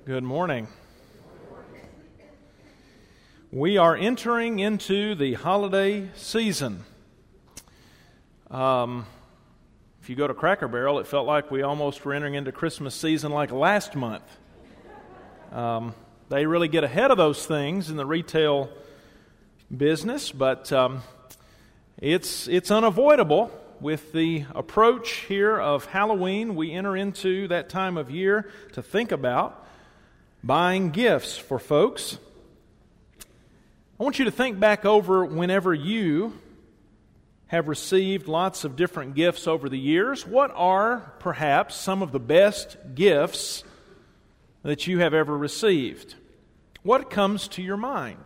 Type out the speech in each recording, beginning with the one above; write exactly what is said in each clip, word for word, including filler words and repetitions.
Good morning. We are entering into the holiday season. Um, if you go to Cracker Barrel, it felt like we almost were entering into Christmas season like last month. Um, they really get ahead of those things in the retail business, but um, it's it's unavoidable. With the approach here of Halloween, we enter into that time of year to think about buying gifts for folks. I want you to think back over whenever you have received lots of different gifts over the years. What are perhaps some of the best gifts that you have ever received? What comes to your mind?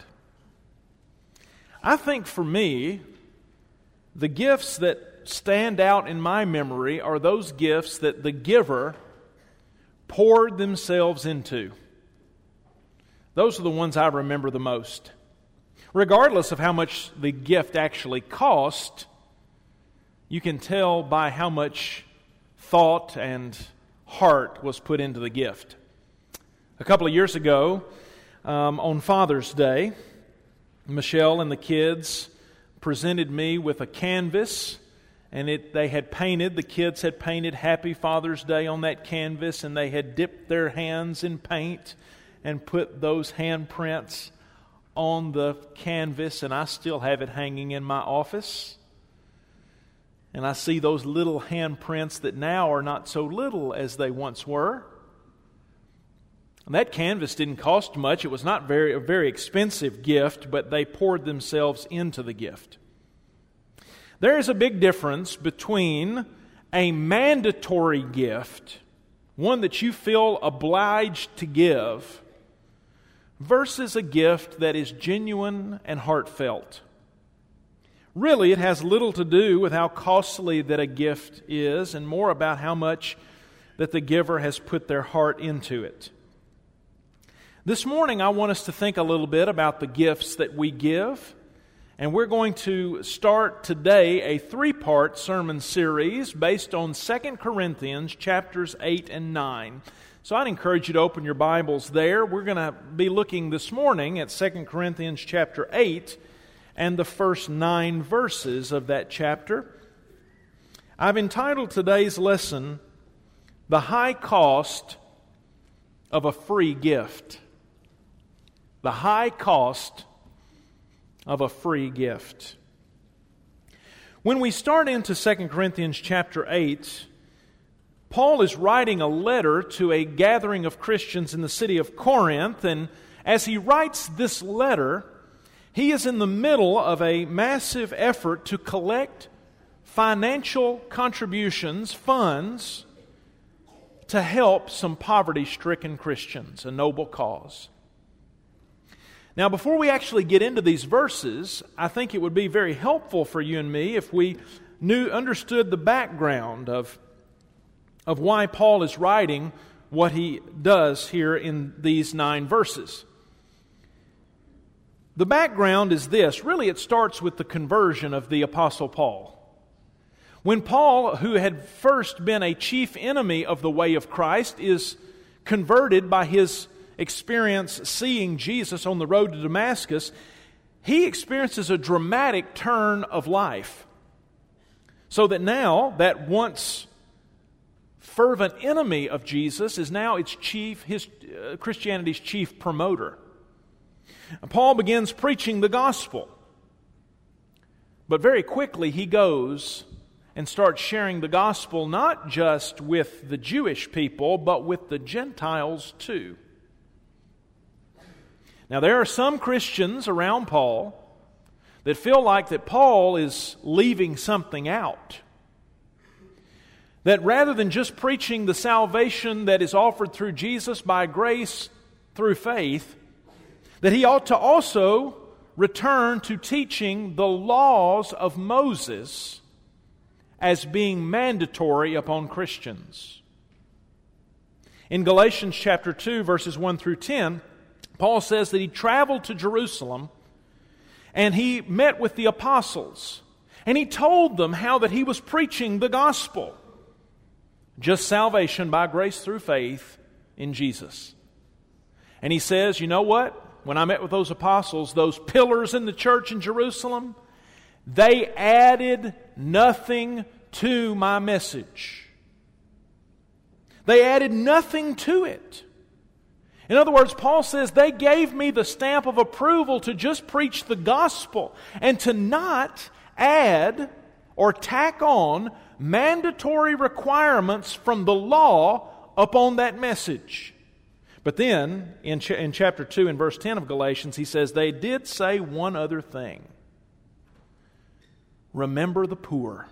I think for me, the gifts that stand out in my memory are those gifts that the giver poured themselves into. Those are the ones I remember the most. Regardless of how much the gift actually cost, you can tell by how much thought and heart was put into the gift. A couple of years ago, um, on Father's Day, Michelle and the kids presented me with a canvas, and it, they had painted, the kids had painted Happy Father's Day on that canvas, and they had dipped their hands in paint and put those handprints on the canvas, and I still have it hanging in my office. And I see those little handprints that now are not so little as they once were. And that canvas didn't cost much. It was not very a very expensive gift, but they poured themselves into the gift. There is a big difference between a mandatory gift, one that you feel obliged to give, versus a gift that is genuine and heartfelt. Really, it has little to do with how costly that a gift is, and more about how much that the giver has put their heart into it. This morning, I want us to think a little bit about the gifts that we give. And we're going to start today a three-part sermon series based on Second Corinthians chapters eight and nine. So I'd encourage you to open your Bibles there. We're going to be looking this morning at Second Corinthians chapter eight and the first nine verses of that chapter. I've entitled today's lesson, The High Cost of a Free Gift. The High Cost of a Free Gift. When we start into Second Corinthians chapter eight, Paul is writing a letter to a gathering of Christians in the city of Corinth, and as he writes this letter, he is in the middle of a massive effort to collect financial contributions, funds, to help some poverty-stricken Christians, a noble cause. Now, before we actually get into these verses, I think it would be very helpful for you and me if we knew, understood the background of, of why Paul is writing what he does here in these nine verses. The background is this. Really, it starts with the conversion of the Apostle Paul. When Paul, who had first been a chief enemy of the way of Christ, is converted by his experience seeing Jesus on the road to Damascus, he experiences a dramatic turn of life. So that now, that once fervent enemy of Jesus is now its chief, his uh, Christianity's chief promoter. Paul begins preaching the gospel. But very quickly he goes and starts sharing the gospel not just with the Jewish people, but with the Gentiles too. Now, there are some Christians around Paul that feel like that Paul is leaving something out. That rather than just preaching the salvation that is offered through Jesus by grace through faith, that he ought to also return to teaching the laws of Moses as being mandatory upon Christians. In Galatians chapter two, verses one through ten, Paul says that he traveled to Jerusalem and he met with the apostles and he told them how that he was preaching the gospel. Just salvation by grace through faith in Jesus. And he says, you know what? When I met with those apostles, those pillars in the church in Jerusalem, they added nothing to my message. They added nothing to it. In other words, Paul says they gave me the stamp of approval to just preach the gospel and to not add or tack on mandatory requirements from the law upon that message. But then, in, ch- in chapter two and verse ten of Galatians, he says, they did say one other thing. Remember the poor.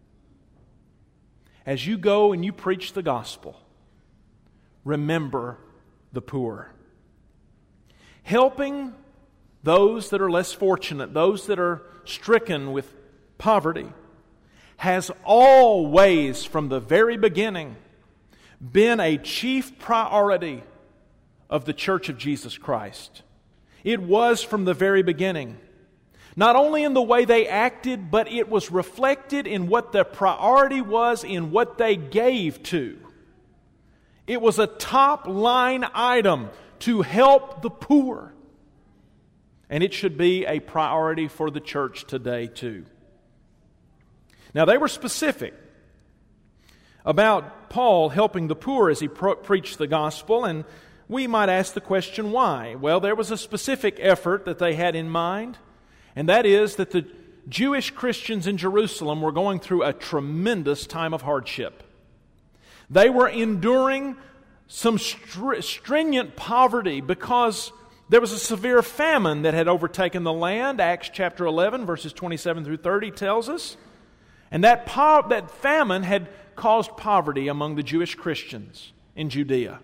As you go and you preach the gospel, remember the poor. Helping those that are less fortunate, those that are stricken with poverty, has always, from the very beginning, been a chief priority of the Church of Jesus Christ. It was from the very beginning. Not only in the way they acted, but it was reflected in what the priority was in what they gave to. It was a top line item to help the poor. And it should be a priority for the church today too. Now they were specific about Paul helping the poor as he pro- preached the gospel, and we might ask the question, why? Well, there was a specific effort that they had in mind, and that is that the Jewish Christians in Jerusalem were going through a tremendous time of hardship. They were enduring some str- stringent poverty because there was a severe famine that had overtaken the land. Acts chapter eleven, verses twenty-seven through thirty tells us. And that, po- that famine had caused poverty among the Jewish Christians in Judea.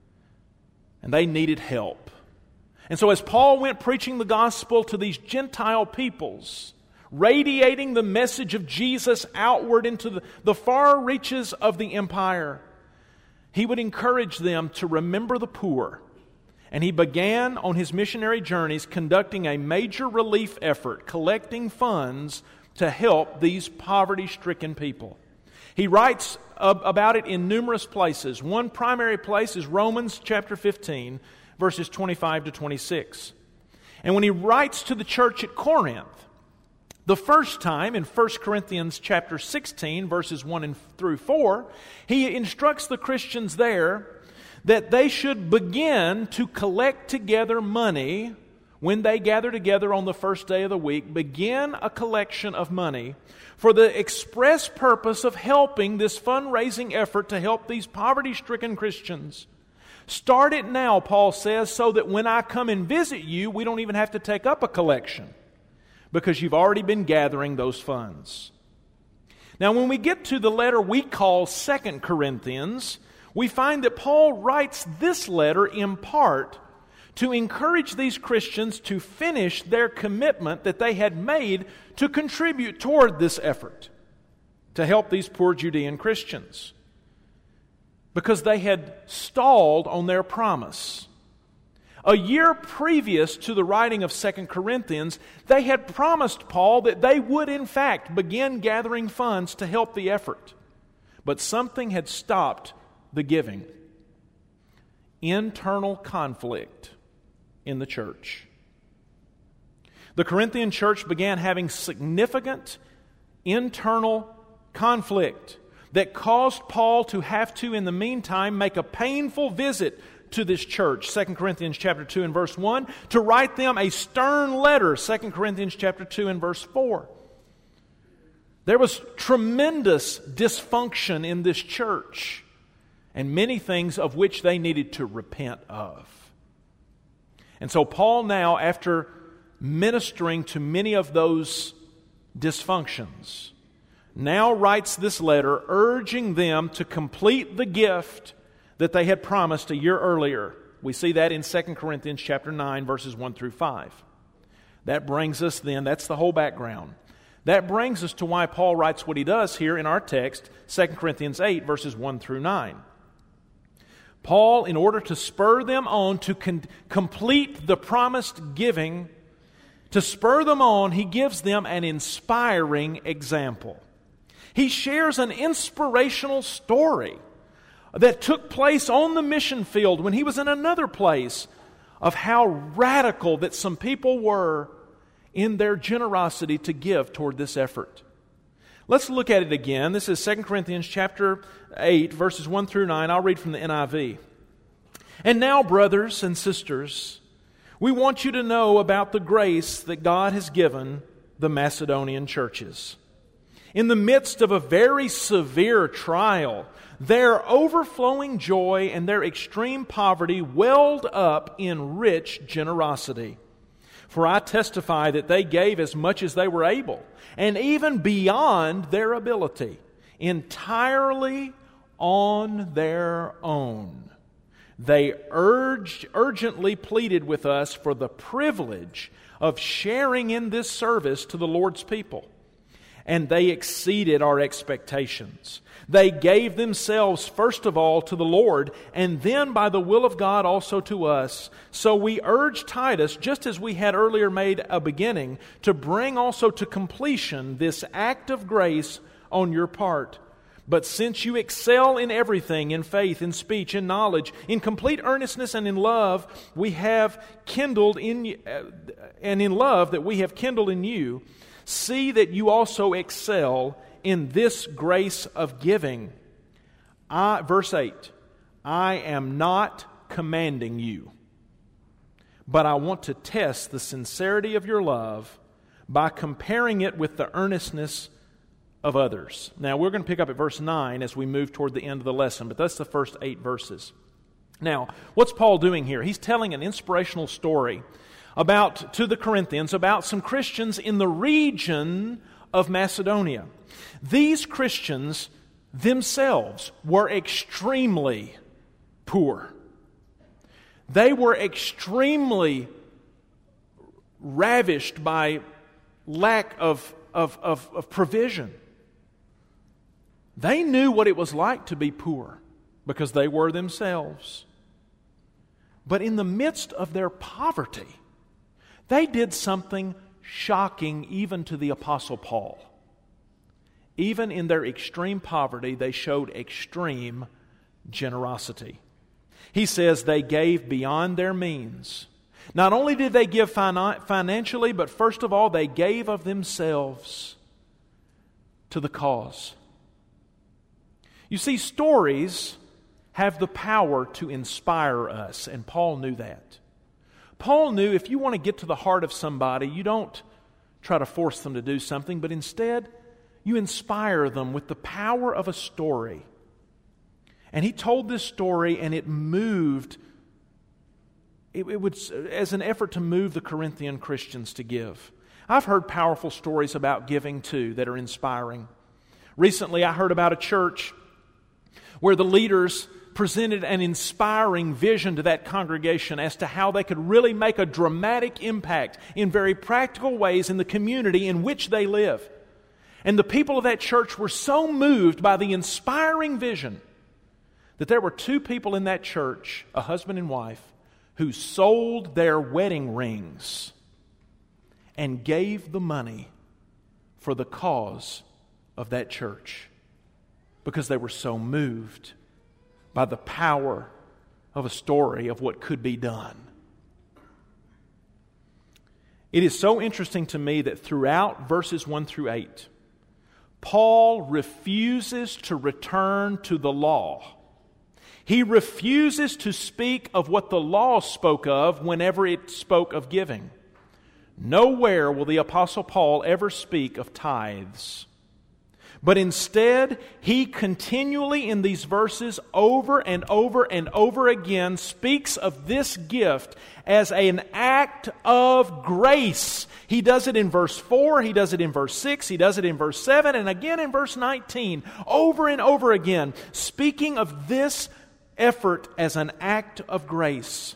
And they needed help. And so as Paul went preaching the gospel to these Gentile peoples, radiating the message of Jesus outward into the, the far reaches of the empire, he would encourage them to remember the poor. And he began on his missionary journeys conducting a major relief effort, collecting funds to help these poverty-stricken people. He writes about it in numerous places. One primary place is Romans chapter fifteen, verses twenty-five to twenty-six. And when he writes to the church at Corinth, the first time in First Corinthians chapter sixteen, verses one through four, he instructs the Christians there that they should begin to collect together money when they gather together on the first day of the week, begin a collection of money for the express purpose of helping this fundraising effort to help these poverty-stricken Christians. Start it now, Paul says, so that when I come and visit you, we don't even have to take up a collection because you've already been gathering those funds. Now, when we get to the letter we call Second Corinthians, we find that Paul writes this letter in part to encourage these Christians to finish their commitment that they had made to contribute toward this effort to help these poor Judean Christians, because they had stalled on their promise. A year previous to the writing of Second Corinthians, they had promised Paul that they would in fact begin gathering funds to help the effort. But something had stopped the giving. Internal conflict in the church. The Corinthian church began having significant internal conflict that caused Paul to have to, in the meantime, make a painful visit to this church, Second Corinthians chapter two and verse one, to write them a stern letter, Second Corinthians chapter two and verse four. There was tremendous dysfunction in this church, and many things of which they needed to repent of. And so Paul now, after ministering to many of those dysfunctions, now writes this letter urging them to complete the gift that they had promised a year earlier. We see that in Second Corinthians chapter nine, verses one through five. That brings us then, that's the whole background. That brings us to why Paul writes what he does here in our text, Second Corinthians eight, verses one through nine. Paul, in order to spur them on to con- complete the promised giving, to spur them on, he gives them an inspiring example. He shares an inspirational story that took place on the mission field when he was in another place of how radical that some people were in their generosity to give toward this effort. Let's look at it again. This is Second Corinthians chapter eight, verses one through nine. I'll read from the N I V. And now, brothers and sisters, we want you to know about the grace that God has given the Macedonian churches. In the midst of a very severe trial, their overflowing joy and their extreme poverty welled up in rich generosity. For I testify that they gave as much as they were able, and even beyond their ability, entirely on their own. They urged, urgently pleaded with us for the privilege of sharing in this service to the Lord's people. And they exceeded our expectations. They gave themselves first of all to the Lord, and then by the will of God also to us. So we urge Titus, just as we had earlier made a beginning, to bring also to completion this act of grace on your part. But since you excel in everything, in faith, in speech, in knowledge, in complete earnestness and in love, we have kindled in, uh, and in love that we have kindled in you, see that you also excel in this grace of giving. I, verse eight, I am not commanding you, but I want to test the sincerity of your love by comparing it with the earnestness of others. Now, we're going to pick up at verse nine as we move toward the end of the lesson, but that's the first eight verses. Now, what's Paul doing here? He's telling an inspirational story about to the Corinthians about some Christians in the region of Macedonia. These Christians themselves were extremely poor. They were extremely ravished by lack of, of, of, of provision. They knew what it was like to be poor because they were themselves. But in the midst of their poverty, they did something shocking even to the Apostle Paul. Even in their extreme poverty, they showed extreme generosity. He says they gave beyond their means. Not only did they give financially, but first of all, they gave of themselves to the cause. You see, stories have the power to inspire us, and Paul knew that. Paul knew if you want to get to the heart of somebody, you don't try to force them to do something, but instead you inspire them with the power of a story. And he told this story, and it moved, it, it was as an effort to move the Corinthian Christians to give. I've heard powerful stories about giving too that are inspiring. Recently I heard about a church where the leaders presented an inspiring vision to that congregation as to how they could really make a dramatic impact in very practical ways in the community in which they live. And the people of that church were so moved by the inspiring vision that there were two people in that church, a husband and wife, who sold their wedding rings and gave the money for the cause of that church because they were so moved by the power of a story of what could be done. It is so interesting to me that throughout verses one through eight, Paul refuses to return to the law. He refuses to speak of what the law spoke of whenever it spoke of giving. Nowhere will the Apostle Paul ever speak of tithes. But instead, he continually in these verses over and over and over again speaks of this gift as an act of grace. He does it in verse four, he does it in verse six, he does it in verse seven, and again in verse nineteen, over and over again, speaking of this effort as an act of grace.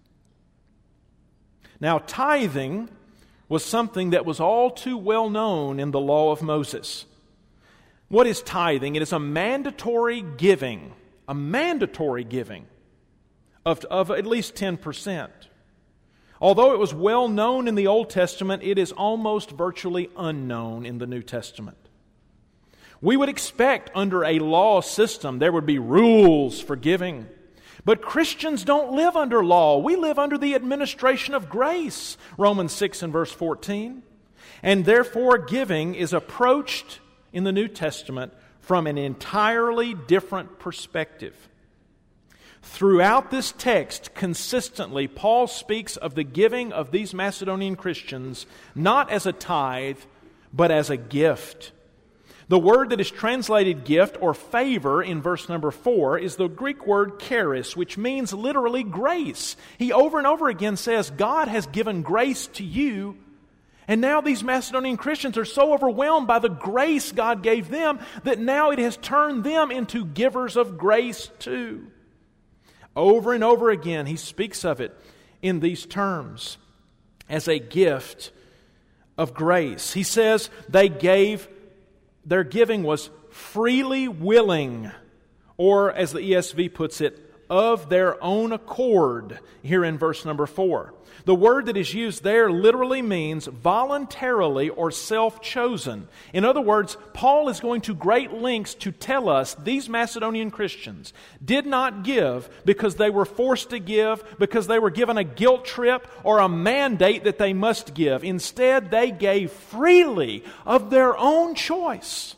Now, tithing was something that was all too well known in the law of Moses. What is tithing? It is a mandatory giving, a mandatory giving of, of at least ten percent. Although it was well known in the Old Testament, it is almost virtually unknown in the New Testament. We would expect under a law system there would be rules for giving. But Christians don't live under law. We live under the administration of grace, Romans six and verse fourteen. And therefore giving is approached in the New Testament from an entirely different perspective. Throughout this text, consistently, Paul speaks of the giving of these Macedonian Christians not as a tithe, but as a gift. The word that is translated gift or favor in verse number four is the Greek word charis, which means literally grace. He over and over again says, God has given grace to you. And now these Macedonian Christians are so overwhelmed by the grace God gave them that now it has turned them into givers of grace too. Over and over again, he speaks of it in these terms as a gift of grace. He says they gave, their giving was freely willing, or as the E S V puts it, of their own accord, here in verse number four. The word that is used there literally means voluntarily or self-chosen. In other words, Paul is going to great lengths to tell us these Macedonian Christians did not give because they were forced to give, because they were given a guilt trip or a mandate that they must give. Instead, they gave freely of their own choice.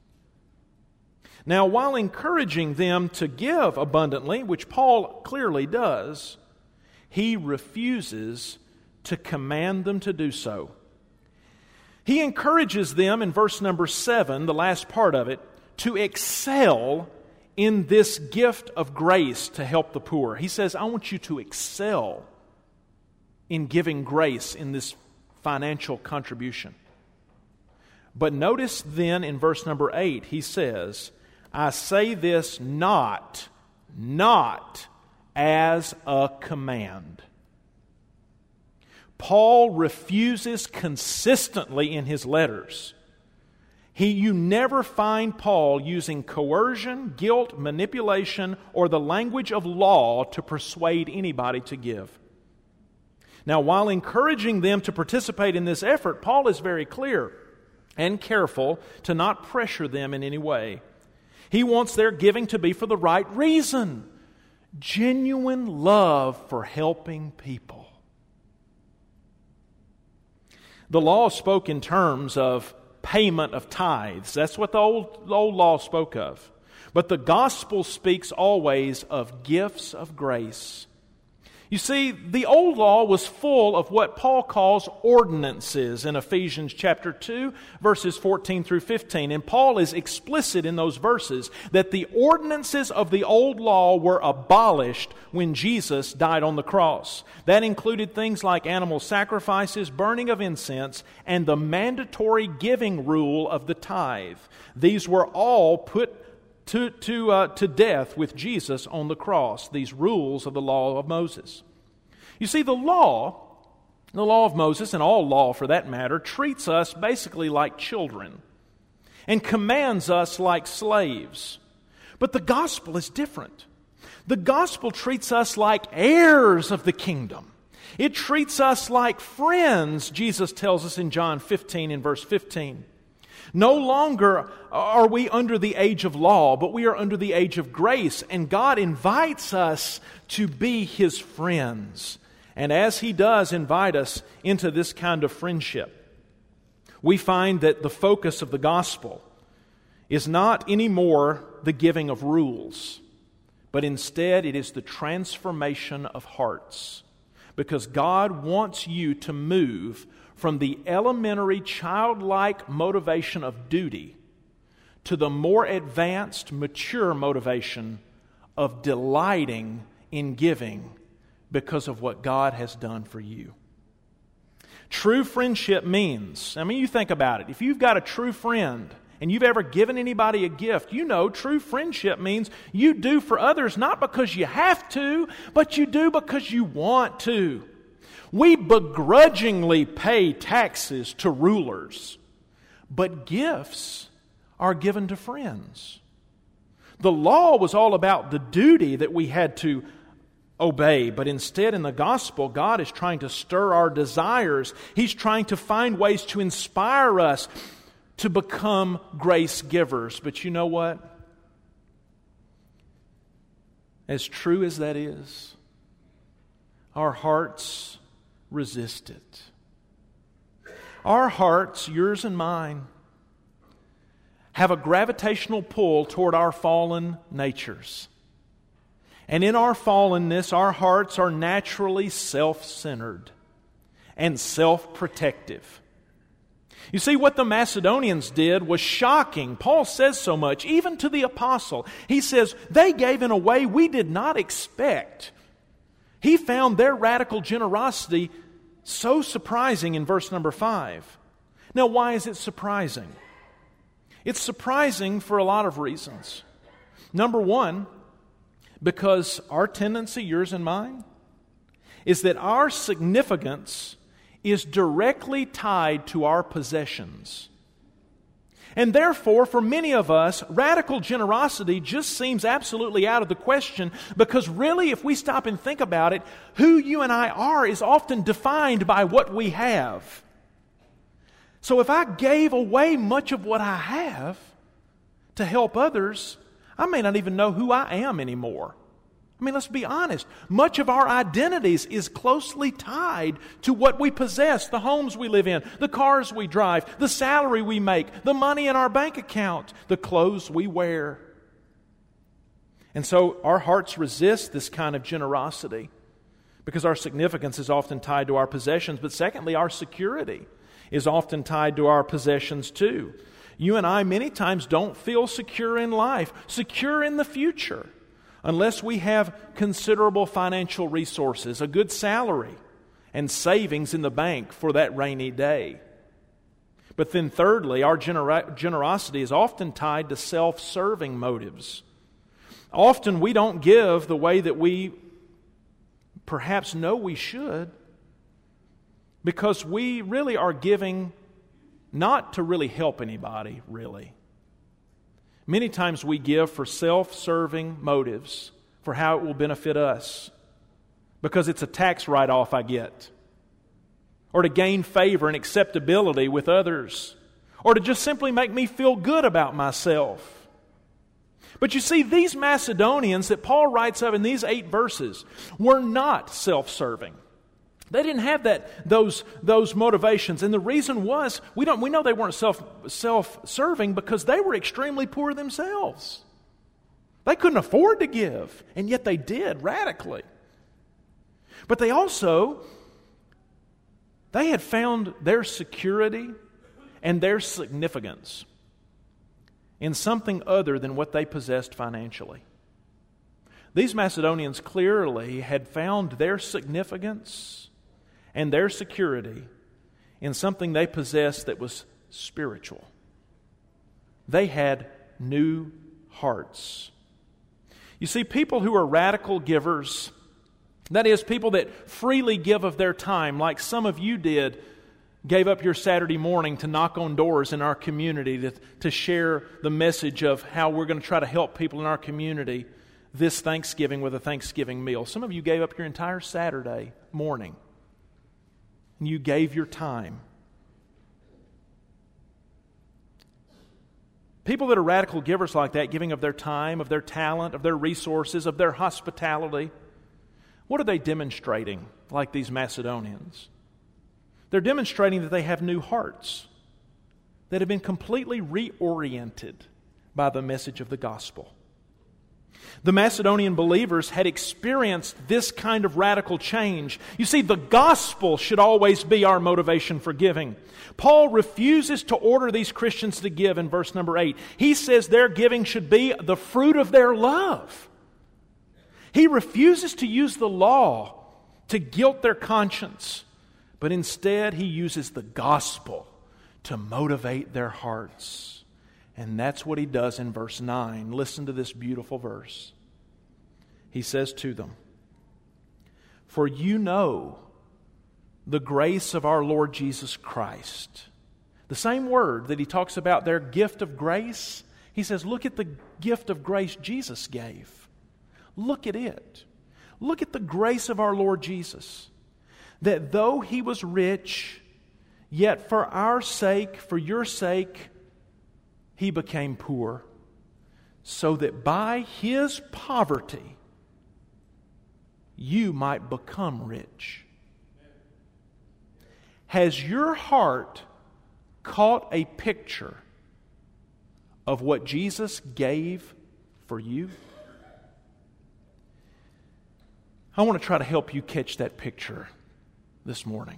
Now, while encouraging them to give abundantly, which Paul clearly does, he refuses to command them to do so. He encourages them in verse number seven, the last part of it, to excel in this gift of grace to help the poor. He says, I want you to excel in giving grace in this financial contribution. But notice then in verse number eight, he says, I say this not, not as a command. Paul refuses consistently in his letters. He, you never find Paul using coercion, guilt, manipulation, or the language of law to persuade anybody to give. Now, while encouraging them to participate in this effort, Paul is very clear and careful to not pressure them in any way. He wants their giving to be for the right reason. Genuine love for helping people. The law spoke in terms of payment of tithes. That's what the old, the old law spoke of. But the gospel speaks always of gifts of grace. You see, the old law was full of what Paul calls ordinances in Ephesians chapter two, verses fourteen through fifteen. And Paul is explicit in those verses that the ordinances of the old law were abolished when Jesus died on the cross. That included things like animal sacrifices, burning of incense, and the mandatory giving rule of the tithe. These were all put to, to, uh, to death with Jesus on the cross, these rules of the law of Moses. You see, the law, the law of Moses, and all law for that matter, treats us basically like children and commands us like slaves. But the gospel is different. The gospel treats us like heirs of the kingdom. It treats us like friends, Jesus tells us in John fifteen in verse fifteen. No longer are we under the age of law, but we are under the age of grace, and God invites us to be His friends. And as He does invite us into this kind of friendship, we find that the focus of the gospel is not anymore the giving of rules, but instead it is the transformation of hearts. Because God wants you to move from the elementary childlike motivation of duty to the more advanced, mature motivation of delighting in giving because of what God has done for you. True friendship means, I mean, you think about it. If you've got a true friend and you've ever given anybody a gift, you know true friendship means you do for others not because you have to, but you do because you want to. We begrudgingly pay taxes to rulers, but gifts are given to friends. The law was all about the duty that we had to obey, but instead in the gospel, God is trying to stir our desires. He's trying to find ways to inspire us to become grace givers. But you know what? as true as that is, our hearts resist it. Our hearts, yours and mine, have a gravitational pull toward our fallen natures. And in our fallenness, our hearts are naturally self-centered and self-protective. You see, what the Macedonians did was shocking. Paul says so much, even to the apostle. He says, they gave in a way we did not expect. He found their radical generosity so surprising in verse number five. Now, why is it surprising? It's surprising for a lot of reasons. Number one, because our tendency, yours and mine, is that our significance is directly tied to our possessions. And therefore, for many of us, radical generosity just seems absolutely out of the question, because really, if we stop and think about it, who you and I are is often defined by what we have. So if I gave away much of what I have to help others, I may not even know who I am anymore. I mean, let's be honest. Much of our identities is closely tied to what we possess, the homes we live in, the cars we drive, the salary we make, the money in our bank account, the clothes we wear. And so our hearts resist this kind of generosity because our significance is often tied to our possessions. But secondly, our security is often tied to our possessions too. You and I many times don't feel secure in life, secure in the future, unless we have considerable financial resources, a good salary, and savings in the bank for that rainy day. But then thirdly, our genera- generosity is often tied to self-serving motives. Often we don't give the way that we perhaps know we should, because we really are giving not to really help anybody, really. Many times we give for self-serving motives, for how it will benefit us, because it's a tax write-off I get, or to gain favor and acceptability with others, or to just simply make me feel good about myself. But you see, these Macedonians that Paul writes of in these eight verses were not self-serving. They didn't have that those those motivations, and the reason was we don't we know they weren't self self-serving because they were extremely poor themselves. They couldn't afford to give, and yet they did radically. But they also they had found their security and their significance in something other than what they possessed financially. These Macedonians clearly had found their significance and their security in something they possessed that was spiritual. They had new hearts. You see, people who are radical givers, that is, people that freely give of their time, like some of you did, gave up your Saturday morning to knock on doors in our community to, to share the message of how we're going to try to help people in our community this Thanksgiving with a Thanksgiving meal. Some of you gave up your entire Saturday morning. And you gave your time. People that are radical givers like that, giving of their time, of their talent, of their resources, of their hospitality, what are they demonstrating like these Macedonians? They're demonstrating that they have new hearts that have been completely reoriented by the message of the gospel. The Macedonian believers had experienced this kind of radical change. You see, the gospel should always be our motivation for giving. Paul refuses to order these Christians to give in verse number eight. He says their giving should be the fruit of their love. He refuses to use the law to guilt their conscience, but instead he uses the gospel to motivate their hearts. And that's what he does in verse nine. Listen to this beautiful verse. He says to them, "For you know the grace of our Lord Jesus Christ." The same word that he talks about their gift of grace, he says, look at the gift of grace Jesus gave. Look at it. Look at the grace of our Lord Jesus. That though he was rich, yet for our sake, for your sake, he became poor, so that by his poverty you might become rich. Has your heart caught a picture of what Jesus gave for you? I want to try to help you catch that picture this morning.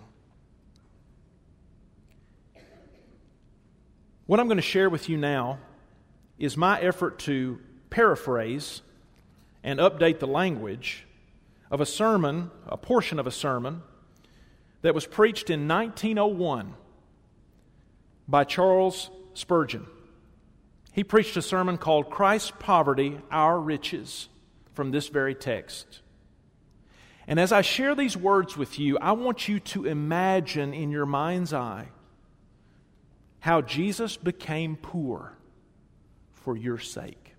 What I'm going to share with you now is my effort to paraphrase and update the language of a sermon, a portion of a sermon, that was preached in nineteen oh one by Charles Spurgeon. He preached a sermon called Christ's Poverty, Our Riches, from this very text. And as I share these words with you, I want you to imagine in your mind's eye how Jesus became poor for your sake.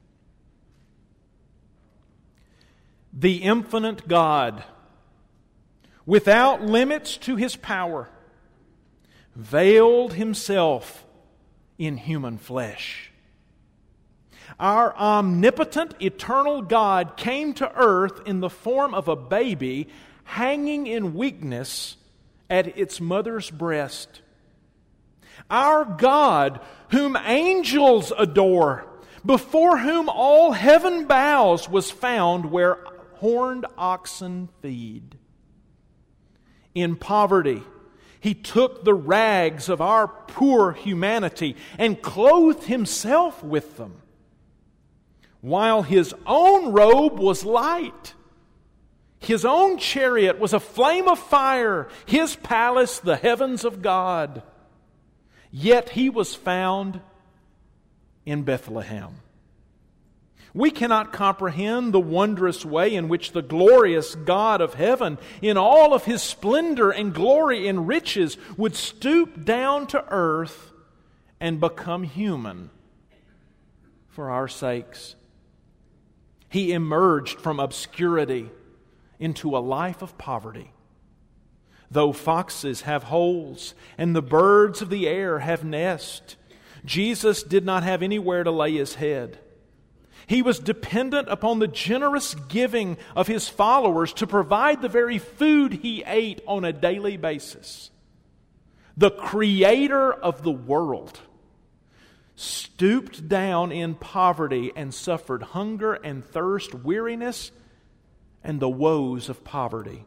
The infinite God, without limits to His power, veiled Himself in human flesh. Our omnipotent, eternal God came to earth in the form of a baby hanging in weakness at its mother's breast. Our God, whom angels adore, before whom all heaven bows, was found where horned oxen feed. In poverty, He took the rags of our poor humanity and clothed Himself with them, while His own robe was light. His own chariot was a flame of fire, His palace the heavens of God. Yet He was found in Bethlehem. We cannot comprehend the wondrous way in which the glorious God of heaven, in all of His splendor and glory and riches, would stoop down to earth and become human for our sakes. He emerged from obscurity into a life of poverty. Though foxes have holes and the birds of the air have nests, Jesus did not have anywhere to lay His head. He was dependent upon the generous giving of His followers to provide the very food He ate on a daily basis. The Creator of the world stooped down in poverty and suffered hunger and thirst, weariness, and the woes of poverty.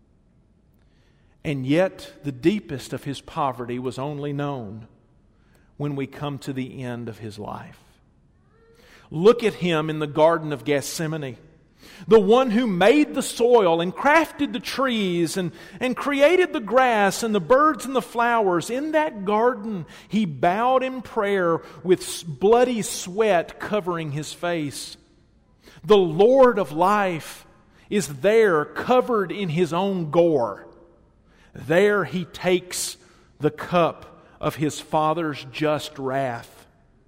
And yet, the deepest of His poverty was only known when we come to the end of His life. Look at Him in the Garden of Gethsemane, the one who made the soil and crafted the trees and, and created the grass and the birds and the flowers. In that garden, He bowed in prayer with bloody sweat covering His face. The Lord of life is there covered in His own gore. There He takes the cup of His Father's just wrath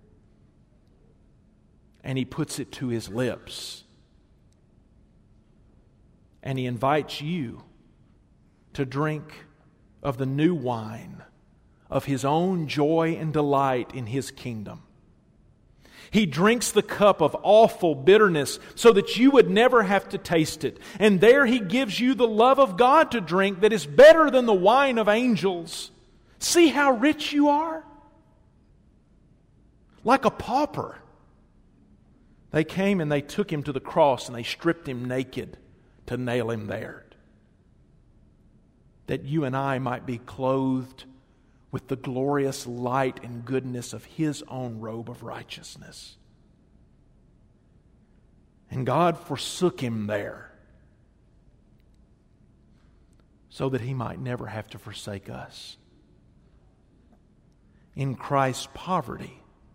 and He puts it to His lips. And He invites you to drink of the new wine of His own joy and delight in His kingdom. He drinks the cup of awful bitterness so that you would never have to taste it. And there He gives you the love of God to drink that is better than the wine of angels. See how rich you are? Like a pauper. They came and they took Him to the cross and they stripped Him naked to nail Him there. That you and I might be clothed with the glorious light and goodness of His own robe of righteousness. And God forsook Him there so that He might never have to forsake us. In Christ's poverty,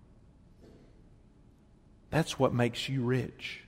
that's what makes you rich.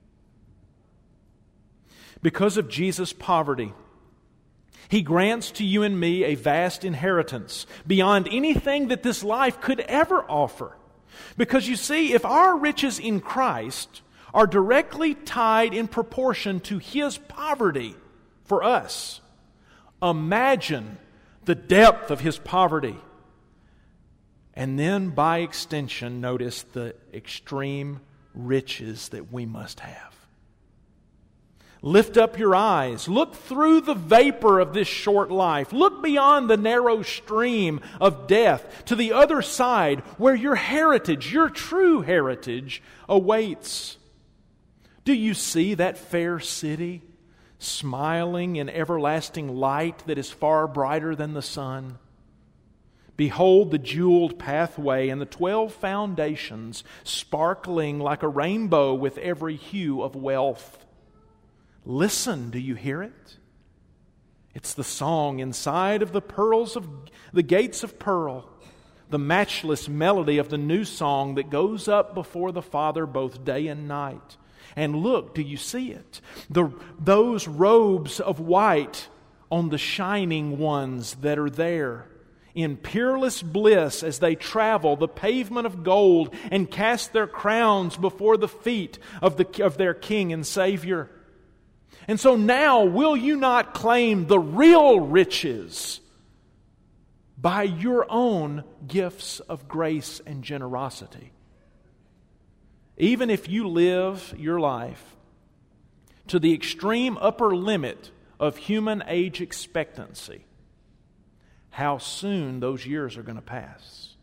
Because of Jesus' poverty, He grants to you and me a vast inheritance beyond anything that this life could ever offer. Because you see, if our riches in Christ are directly tied in proportion to His poverty for us, imagine the depth of His poverty. And then, by extension, notice the extreme riches that we must have. Lift up your eyes. Look through the vapor of this short life. Look beyond the narrow stream of death to the other side where your heritage, your true heritage, awaits. Do you see that fair city smiling in everlasting light that is far brighter than the sun? Behold the jeweled pathway and the twelve foundations sparkling like a rainbow with every hue of wealth. Listen, do you hear it? It's the song inside of the pearls of the gates of pearl, the matchless melody of the new song that goes up before the Father both day and night. And look, do you see it? The, those robes of white on the shining ones that are there, in peerless bliss as they travel the pavement of gold and cast their crowns before the feet of, the, of their King and Savior. And so now, will you not claim the real riches by your own gifts of grace and generosity? Even if you live your life to the extreme upper limit of human age expectancy, how soon those years are going to pass.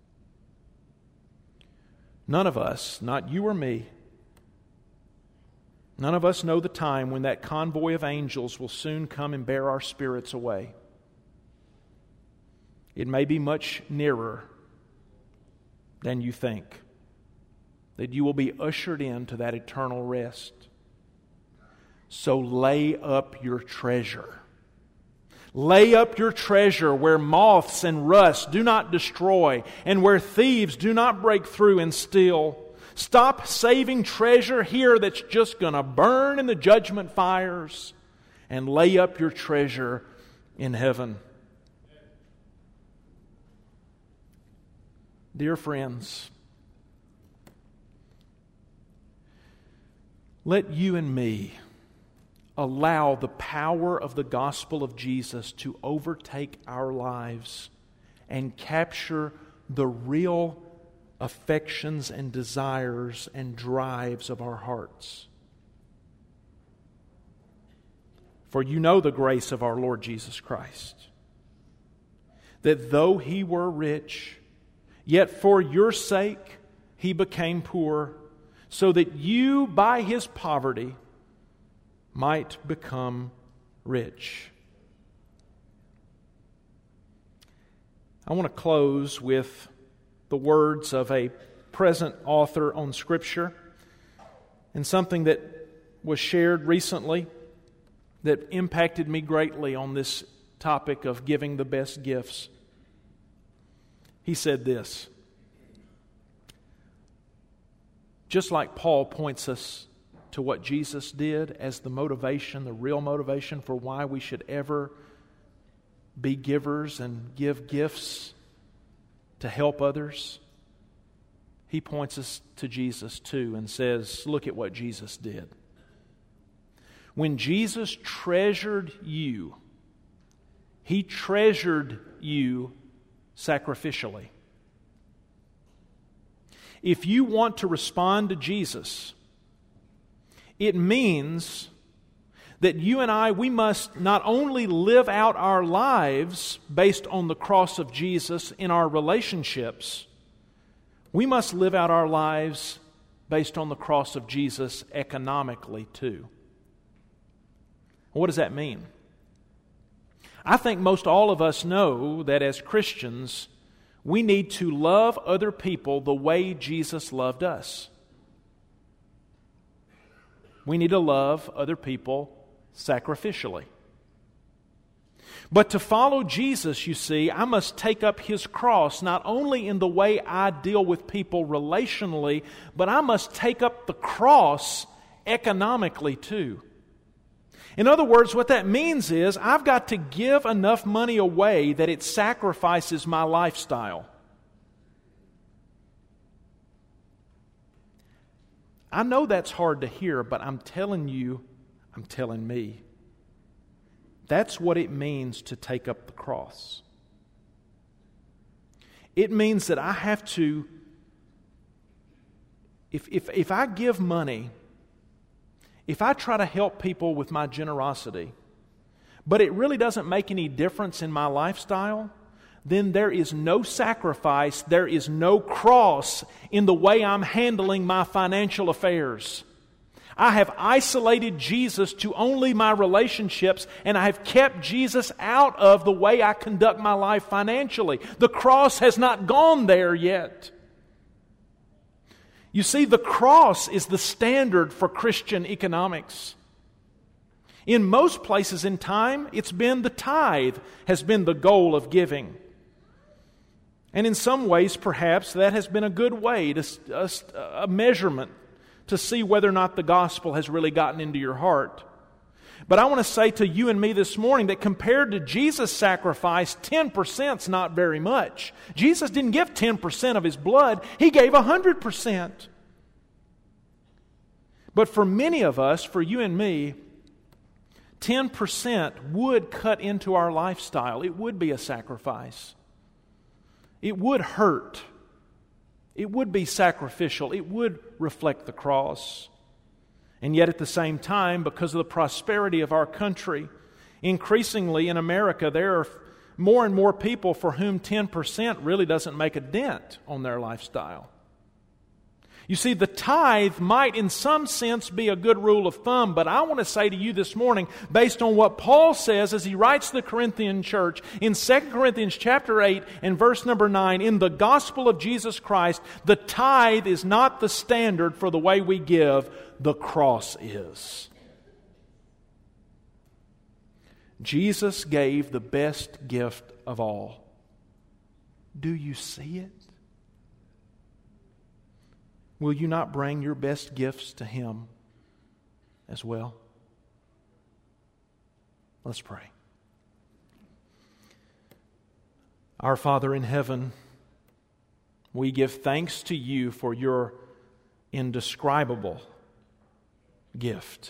None of us, not you or me, none of us know the time when that convoy of angels will soon come and bear our spirits away. It may be much nearer than you think, that you will be ushered into that eternal rest. So lay up your treasure. Lay up your treasure where moths and rust do not destroy, and where thieves do not break through and steal. Stop saving treasure here that's just going to burn in the judgment fires, and lay up your treasure in heaven. Dear friends, let you and me allow the power of the gospel of Jesus to overtake our lives and capture the real affections and desires and drives of our hearts. For you know the grace of our Lord Jesus Christ, that though He were rich, yet for your sake He became poor, so that you by His poverty might become rich. I want to close with the words of a present author on Scripture, and something that was shared recently that impacted me greatly on this topic of giving the best gifts. He said this: just like Paul points us to what Jesus did as the motivation, the real motivation for why we should ever be givers and give gifts to help others, he points us to Jesus too and says, look at what Jesus did. When Jesus treasured you, He treasured you sacrificially. If you want to respond to Jesus, it means that you and I, we must not only live out our lives based on the cross of Jesus in our relationships, we must live out our lives based on the cross of Jesus economically too. What does that mean? I think most all of us know that as Christians, we need to love other people the way Jesus loved us. We need to love other people sacrificially. But to follow Jesus, you see, I must take up His cross not only in the way I deal with people relationally, but I must take up the cross economically too. In other words, what that means is I've got to give enough money away that it sacrifices my lifestyle. I know that's hard to hear, but I'm telling you, I'm telling me, that's what it means to take up the cross. It means that I have to, if, if, if I give money if I try to help people with my generosity, but it really doesn't make any difference in my lifestyle, then there is no sacrifice, there is no cross in the way I'm handling my financial affairs. I have isolated Jesus to only my relationships, and I have kept Jesus out of the way I conduct my life financially. The cross has not gone there yet. You see, the cross is the standard for Christian economics. In most places in time, it's been the tithe has been the goal of giving. And in some ways, perhaps, that has been a good way, to a, a measurement to see whether or not the gospel has really gotten into your heart. But I want to say to you and me this morning that compared to Jesus' sacrifice, ten percent is not very much. Jesus didn't give ten percent of His blood. He gave one hundred percent. But for many of us, for you and me, ten percent would cut into our lifestyle. It would be a sacrifice. It would hurt. It would be sacrificial. It would reflect the cross. And yet at the same time, because of the prosperity of our country, increasingly in America, there are more and more people for whom ten percent really doesn't make a dent on their lifestyle. You see, the tithe might in some sense be a good rule of thumb, but I want to say to you this morning, based on what Paul says as he writes to the Corinthian church in Second Corinthians chapter eight and verse number nine, in the gospel of Jesus Christ, the tithe is not the standard for the way we give, the cross is. Jesus gave the best gift of all. Do you see it? Will you not bring your best gifts to Him as well? Let's pray. Our Father in heaven, we give thanks to You for Your indescribable gift.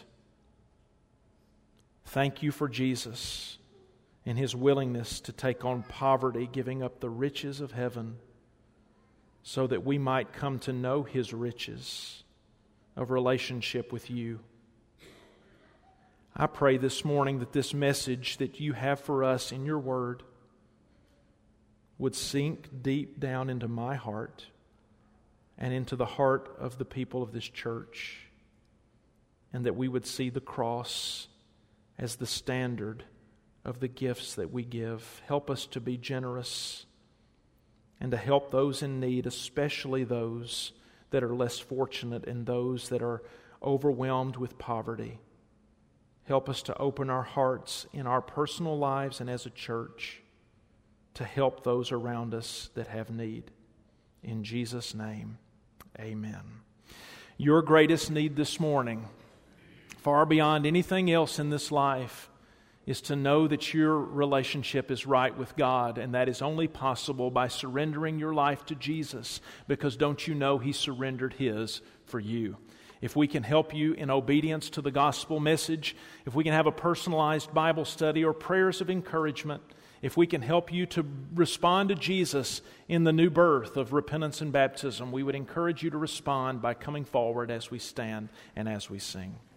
Thank You for Jesus and His willingness to take on poverty, giving up the riches of heaven, so that we might come to know His riches of relationship with You. I pray this morning that this message that You have for us in Your Word would sink deep down into my heart and into the heart of the people of this church, and that we would see the cross as the standard of the gifts that we give. Help us to be generous and to help those in need, especially those that are less fortunate and those that are overwhelmed with poverty. Help us to open our hearts in our personal lives and as a church to help those around us that have need. In Jesus' name, amen. Your greatest need this morning, far beyond anything else in this life, is to know that your relationship is right with God, and that is only possible by surrendering your life to Jesus, because don't you know He surrendered His for you. If we can help you in obedience to the gospel message, if we can have a personalized Bible study or prayers of encouragement, if we can help you to respond to Jesus in the new birth of repentance and baptism, we would encourage you to respond by coming forward as we stand and as we sing.